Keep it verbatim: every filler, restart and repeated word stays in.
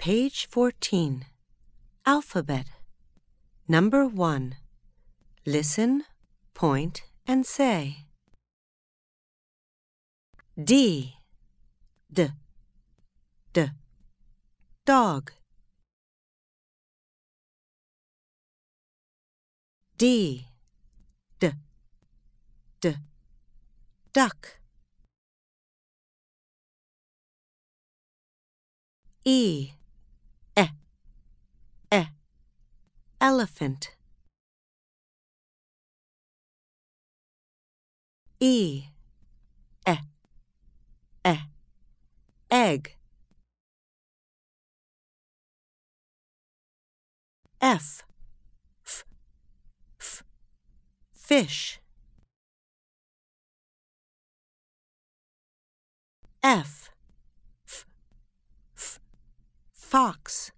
Page fourteen. Alphabet. Number one. Listen, point, and say. D. D. D. Dog. D. D. D. Duck. E. E. E. Elephant. E. E. E. Egg. F. F. F. Fish. F. F. F. Fox.